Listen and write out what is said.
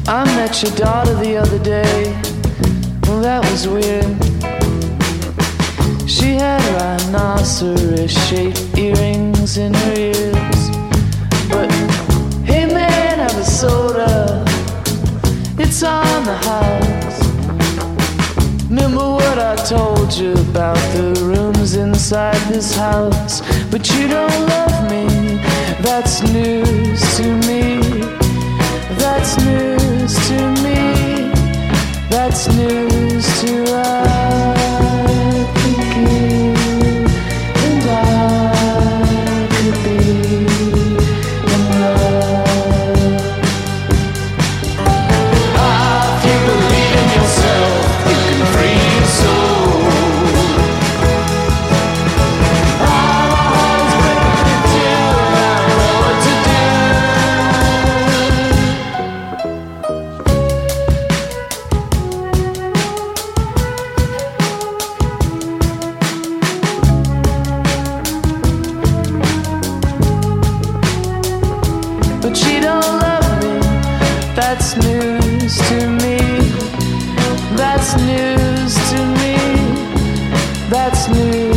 I met your daughter the other day. Well, that was weird. She had rhinoceros-shaped earrings in her ears. But, hey man, have a soda. It's on the house. Remember what I told you about the rooms inside this house? But you don't love me. That's news to me. That's news to me. That's news to us. And I could be in love. If you believe in yourself, you can free your soul. I'm a husband till I know what to do. But she don't love me. That's news to me. That's news to me. That's news.